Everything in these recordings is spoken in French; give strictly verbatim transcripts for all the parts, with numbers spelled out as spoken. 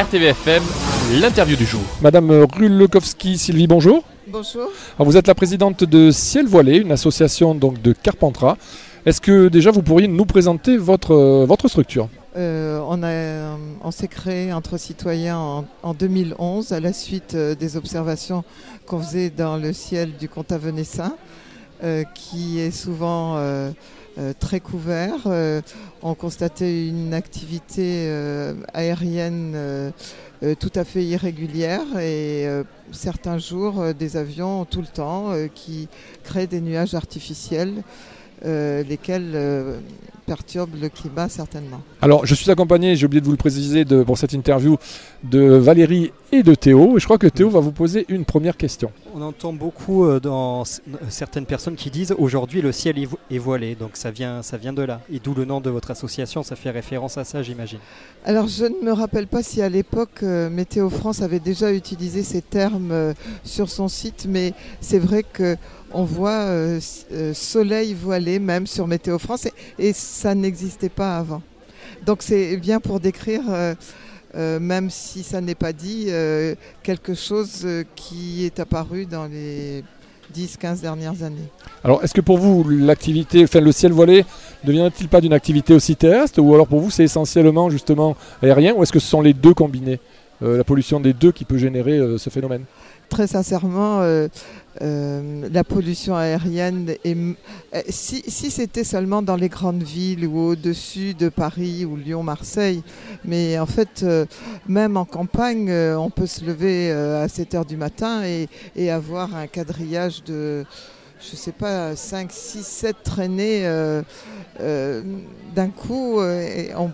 R T V F M, l'interview du jour. Madame Rulekowski Sylvie, bonjour. Bonjour. Alors, vous êtes la présidente de Ciel Voilé, une association donc de Carpentras. Est-ce que déjà vous pourriez nous présenter votre, votre structure ? Euh, on, a, on s'est créé entre citoyens en, en deux mille onze à la suite euh, des observations qu'on faisait dans le ciel du comtat venessin, euh, qui est souvent euh, euh, très couvert. Euh, on constatait une activité euh, aérienne euh, euh, tout à fait irrégulière et euh, certains jours euh, des avions tout le temps euh, qui créent des nuages artificiels. Euh, lesquels euh, perturbent le climat certainement. Alors je suis accompagné, j'ai oublié de vous le préciser de, pour cette interview, de Valérie et de Théo. Je crois que Théo va vous poser une première question. On entend beaucoup euh, dans c- certaines personnes qui disent aujourd'hui le ciel est, vo- est voilé, donc ça vient, ça vient de là. Et d'où le nom de votre association, ça fait référence à ça j'imagine. Alors je ne me rappelle pas si à l'époque euh, Météo France avait déjà utilisé ces termes euh, sur son site, mais c'est vrai que on voit euh, euh, soleil voilé même sur Météo France et, et ça n'existait pas avant. Donc c'est bien pour décrire, euh, euh, même si ça n'est pas dit, euh, quelque chose euh, qui est apparu dans les dix quinze dernières années. Alors est-ce que pour vous l'activité, enfin le ciel voilé, ne vient-il pas d'une activité aussi terrestre, ou alors pour vous c'est essentiellement justement aérien, ou est-ce que ce sont les deux combinés, euh, la pollution des deux qui peut générer euh, ce phénomène ? Très sincèrement, euh, euh, la pollution aérienne, est, euh, si, si c'était seulement dans les grandes villes ou au-dessus de Paris ou Lyon, Marseille, mais en fait, euh, même en campagne, euh, on peut se lever euh, à sept heures du matin et, et avoir un quadrillage de, je sais pas, cinq, six, sept traînées euh, euh, d'un coup. Euh, et on,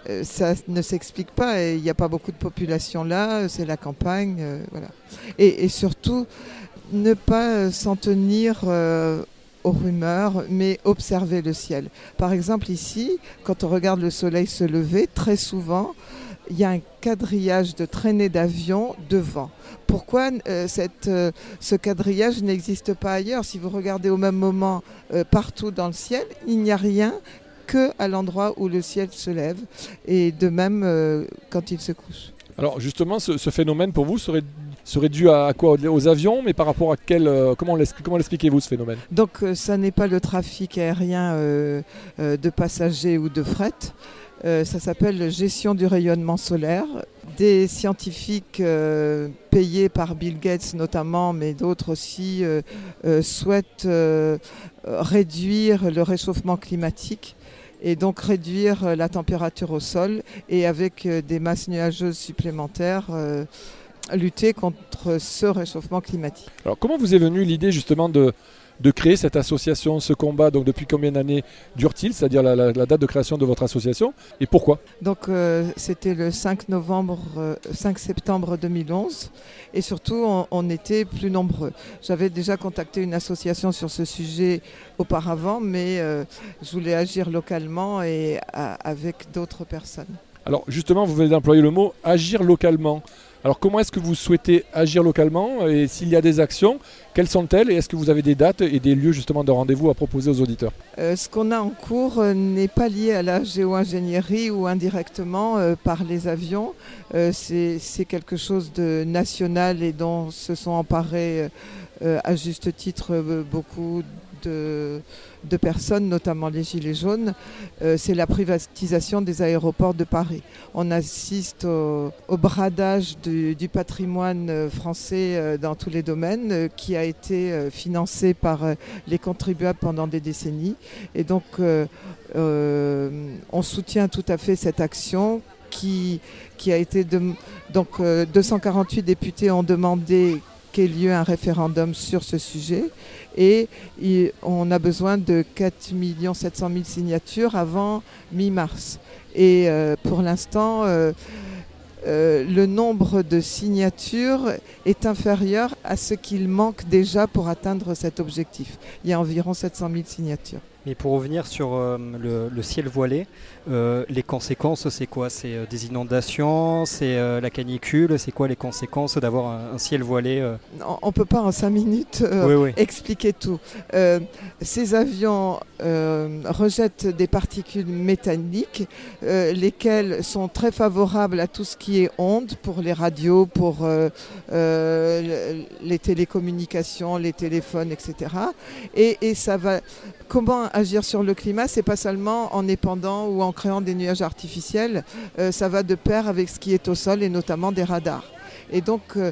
ça ne s'explique pas, il n'y a pas beaucoup de population là, c'est la campagne, euh, voilà. Et, et surtout, ne pas s'en tenir euh, aux rumeurs, mais observer le ciel. Par exemple ici, quand on regarde le soleil se lever, très souvent, il y a un quadrillage de traînées d'avions devant. Pourquoi euh, cette, euh, ce quadrillage n'existe pas ailleurs ? Si vous regardez au même moment euh, partout dans le ciel, il n'y a rien qu'à l'endroit où le ciel se lève, et de même euh, quand il se couche. Alors justement, ce, ce phénomène pour vous serait, serait dû à, à quoi ? Aux avions, mais par rapport à quel... Euh, comment, comment l'expliquez-vous ce phénomène ? Donc euh, ça n'est pas le trafic aérien euh, euh, de passagers ou de fret, euh, ça s'appelle gestion du rayonnement solaire. Des scientifiques euh, payés par Bill Gates notamment, mais d'autres aussi, euh, euh, souhaitent euh, réduire le réchauffement climatique et donc réduire la température au sol, et avec des masses nuageuses supplémentaires, euh, lutter contre ce réchauffement climatique. Alors comment vous est venue l'idée justement de, de créer cette association, ce combat ? Donc depuis combien d'années dure-t-il ? C'est-à-dire la, la, la date de création de votre association, et pourquoi ? Donc euh, c'était le cinq novembre, euh, cinq septembre deux mille onze, et surtout on, on était plus nombreux. J'avais déjà contacté une association sur ce sujet auparavant, mais euh, je voulais agir localement et à, avec d'autres personnes. Alors justement, vous venez d'employer le mot « agir localement ». Alors comment est-ce que vous souhaitez agir localement, et s'il y a des actions, quelles sont-elles, et est-ce que vous avez des dates et des lieux justement de rendez-vous à proposer aux auditeurs ? euh, Ce qu'on a en cours euh, n'est pas lié à la géo-ingénierie ou indirectement euh, par les avions. Euh, c'est, c'est quelque chose de national et dont se sont emparés euh, à juste titre euh, beaucoup de, de personnes, notamment les Gilets jaunes. Euh, c'est la privatisation des aéroports de Paris. On assiste au, au bradage du, du patrimoine français euh, dans tous les domaines, euh, qui a été euh, financé par euh, les contribuables pendant des décennies. Et donc, euh, euh, on soutient tout à fait cette action qui, qui a été... De, donc, euh, deux cent quarante-huit députés ont demandé qu'ait lieu un référendum sur ce sujet, et il, on a besoin de quatre millions sept cent mille signatures avant mi-mars. Et euh, pour l'instant, euh, euh, le nombre de signatures est inférieur à ce qu'il manque déjà pour atteindre cet objectif. Il y a environ sept cent mille signatures. Mais pour revenir sur euh, le, le ciel voilé, euh, les conséquences, c'est quoi? C'est euh, des inondations, c'est euh, la canicule, c'est quoi les conséquences d'avoir un, un ciel voilé euh On ne peut pas en cinq minutes euh, Oui, oui. expliquer tout. Euh, ces avions euh, rejettent des particules métalliques, euh, lesquelles sont très favorables à tout ce qui est ondes, pour les radios, pour euh, euh, les télécommunications, les téléphones, et cetera. Et, et ça va... Comment agir sur le climat? C'est pas seulement en épandant ou en créant des nuages artificiels, euh, ça va de pair avec ce qui est au sol et notamment des radars. Et donc, euh,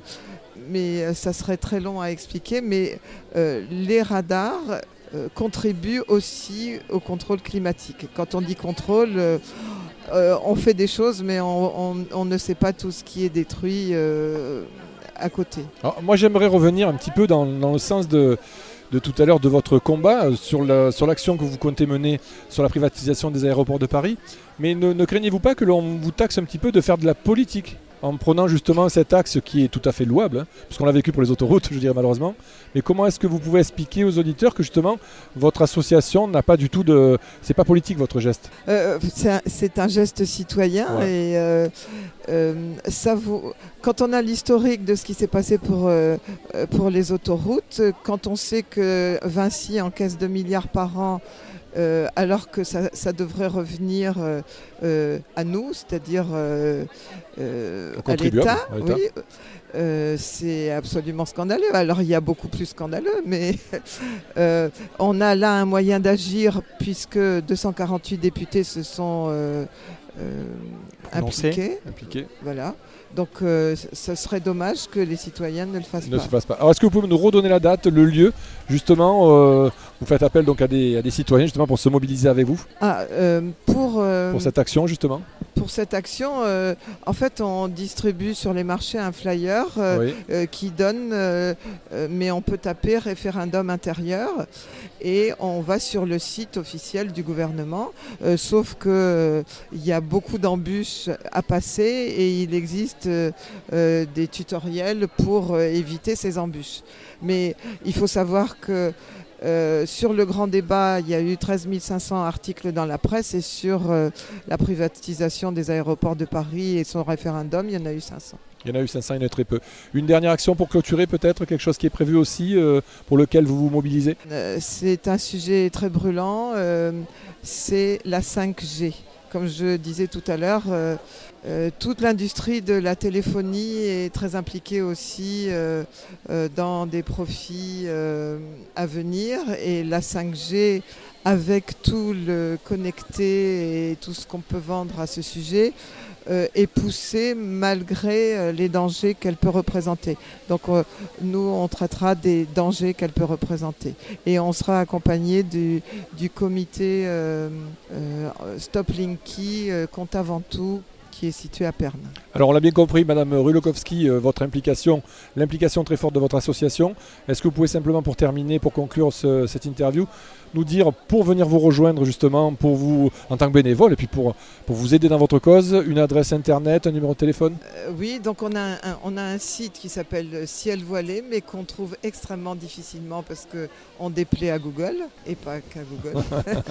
mais ça serait très long à expliquer, mais euh, les radars euh, contribuent aussi au contrôle climatique. Quand on dit contrôle, euh, euh, on fait des choses, mais on, on, on ne sait pas tout ce qui est détruit euh, à côté. Alors, moi, j'aimerais revenir un petit peu dans, dans le sens de... de tout à l'heure de votre combat euh, sur, la, sur l'action que vous comptez mener sur la privatisation des aéroports de Paris. Mais ne, ne craignez-vous pas que l'on vous taxe un petit peu de faire de la politique en prenant justement cet axe qui est tout à fait louable, hein, puisqu'on l'a vécu pour les autoroutes, je dirais malheureusement. Mais comment est-ce que vous pouvez expliquer aux auditeurs que justement votre association n'a pas du tout de... C'est pas politique votre geste? euh, c'est, un, c'est un geste citoyen ouais. et euh, euh, ça vous... Quand on a l'historique de ce qui s'est passé pour, euh, pour les autoroutes, quand on sait que Vinci encaisse deux milliards par an, Euh, alors que ça, ça devrait revenir euh, euh, à nous, c'est-à-dire euh, euh, à l'État, à l'État. Oui, euh, c'est absolument scandaleux. Alors il y a beaucoup plus scandaleux, mais euh, on a là un moyen d'agir puisque deux cent quarante-huit députés se sont euh, euh, impliqués. Impliqués. Voilà. Donc euh, ce serait dommage que les citoyens ne le fassent ne pas. Se fasse pas. Alors est-ce que vous pouvez nous redonner la date, le lieu, justement euh, vous faites appel donc à des, à des citoyens justement pour se mobiliser avec vous ah, euh, pour, euh, pour cette action justement Pour cette action, euh, en fait on distribue sur les marchés un flyer euh, oui. euh, qui donne, euh, euh, mais on peut taper référendum intérieur et on va sur le site officiel du gouvernement, euh, sauf qu'il euh, y a beaucoup d'embûches à passer et il existe Euh, euh, des tutoriels pour euh, éviter ces embûches. Mais il faut savoir que euh, sur le grand débat, il y a eu treize mille cinq cents articles dans la presse et sur euh, la privatisation des aéroports de Paris et son référendum, il y en a eu cinq cents. Il y en a eu cinq cents, il y en a très peu. Une dernière action pour clôturer peut-être, quelque chose qui est prévu aussi, euh, pour lequel vous vous mobilisez euh, C'est un sujet très brûlant, euh, c'est la cinq G. Comme je disais tout à l'heure, euh, euh, toute l'industrie de la téléphonie est très impliquée aussi euh, euh, dans des profits euh, à venir. Et la cinq G, avec tout le connecté et tout ce qu'on peut vendre à ce sujet, euh, est poussée malgré euh, les dangers qu'elle peut représenter. Donc euh, nous, on traitera des dangers qu'elle peut représenter. Et on sera accompagné du, du comité euh, euh, Stop Linky, euh, compte avant tout, qui est situé à Pernes. Alors on l'a bien compris, Madame Rulokowski, euh, votre implication, l'implication très forte de votre association. Est-ce que vous pouvez simplement, pour terminer, pour conclure ce, cette interview, nous dire, pour venir vous rejoindre justement, pour vous en tant que bénévole et puis pour, pour vous aider dans votre cause, une adresse internet, un numéro de téléphone? euh, Oui, donc on a, un, on a un site qui s'appelle Ciel Voilé, mais qu'on trouve extrêmement difficilement parce qu'on déplaît à Google, et pas qu'à Google.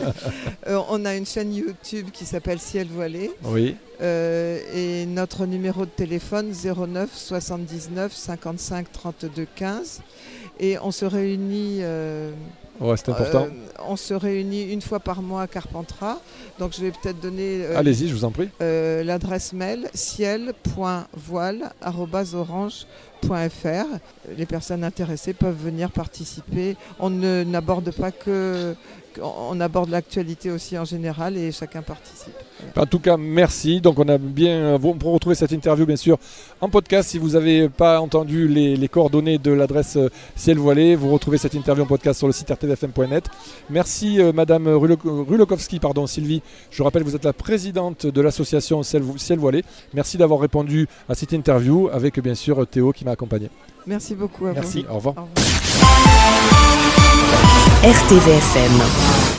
euh, on a une chaîne YouTube qui s'appelle Ciel Voilé. Oui. Euh, et notre numéro de téléphone zéro neuf soixante-dix-neuf cinquante-cinq trente-deux quinze. Et on se réunit... Euh, Ouais, c'est important. Euh, on se réunit une fois par mois à Carpentras. Donc je vais peut-être donner euh, Allez-y, je vous en prie. Euh, l'adresse mail ciel point voile arobase orange point f r. Les personnes intéressées peuvent venir participer. On ne, n'aborde pas que... On aborde l'actualité aussi en général et chacun participe. En tout cas, merci. Donc on a bien, on peut retrouver cette interview bien sûr en podcast. Si vous n'avez pas entendu les, les coordonnées de l'adresse Ciel Voilé, vous retrouvez cette interview en podcast sur le site r t v f m point net. Merci euh, Madame Rulokowski, pardon Sylvie. Je rappelle, vous êtes la présidente de l'association Ciel, Ciel Voilé. Merci d'avoir répondu à cette interview avec bien sûr Théo qui m'a accompagné. Merci beaucoup à Merci, vous. Au revoir. Au revoir. R T V F M